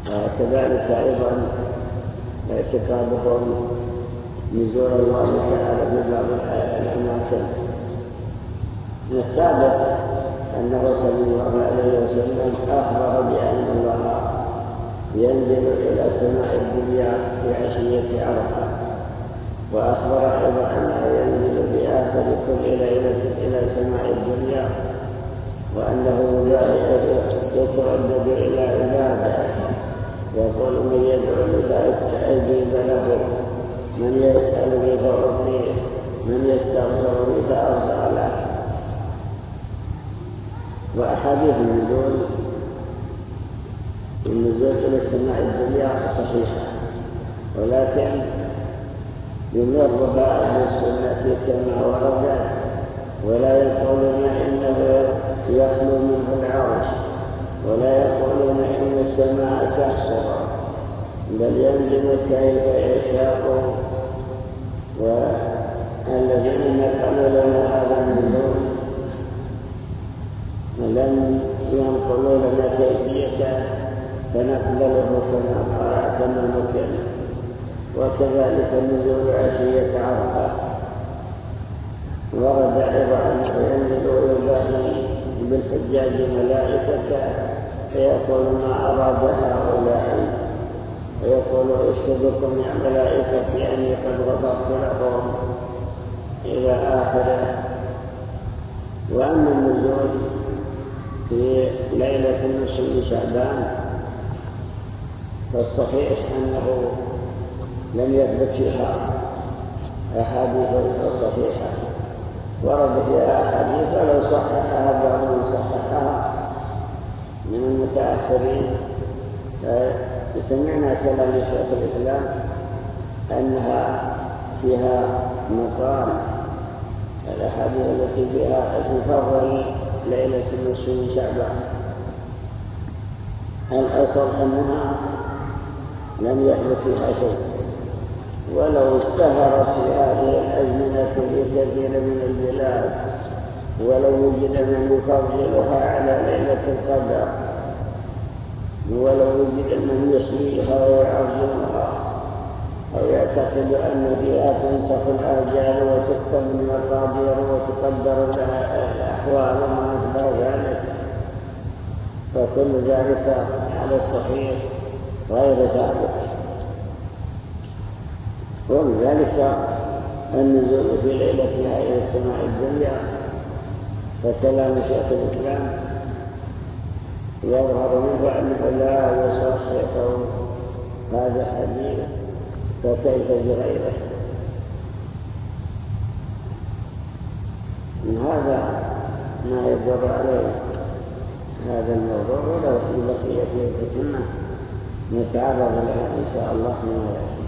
وكذلك أيضا اعتقادهم نزول الله تعالى في بعض الأماكن. الثابت أنه صلى الله عليه وسلم أخبر بأن الله ينزل إلى سماء الدنيا في عشية عرفة، وأخبر أيضا أنه ينزل في آخر كل ليلة إلى سماء الدنيا، وأنه يتردد إلى عباده يقول من يدعوني فأستجيب له، من يسألني فأعطيه، من يستغفرني فأغفر له. وأحاديث النزول إلى السماء الدنيا صحيحة، ولكن يمرها أهل السنة كما وردت، ولا يقولون إنه يخلو منه العرش، ولا يقولون إن السماء تحصر، بل ينزل كيف يشاء. والذين نقلوا لنا هذا النزول لم ينقلوا لنا كيفيته فنقبله كما مكن. وكذلك النزول عشية عرفة ورد أيضا أنه ينزل إليه بالحجاج ملائكة فيقول ما أراد هؤلاء، ويقول اشهدكم يا ملائكتي أني قد غفرت لهم إلى آخره. وأما النزول في ليلة النصف من شعبان فالصحيح أنه لم يثبت فيها أحاديث صحيحة، ورد فيها أحاديث ولو صححها بعض من صححها من المتأخرين. سمعنا كلام شيخ الإسلام أنها فيها مقال الأحاديث التي فيها تفضل ليلة النصف من شعبان. الأصل أنها لم يحدث فيها شيء، ولو اشتهرت في هذه الأزمنة في كثير من البلاد، ولو وجد من يفضلها على ليلة القدر، ولو وجد من يحييها ويعظمها أو يعتقد أن فيها تنسخ الآجال وتكتب المقادير وتقدر لها الأحوال وما أشبه ذلك، فكل ذلك على الصحيح غير ثابت. ولذلك النزول في ليلتها إلى السماء الدنيا فكلام شيخ الإسلام يظهر منه أنه لا يصحح هذا الحديث، فكيف بغيره؟ هذا ما يدور عليه هذا الموضوع، ولو في بقية الفتنة نتعرض لها إن شاء الله فيما يأتي.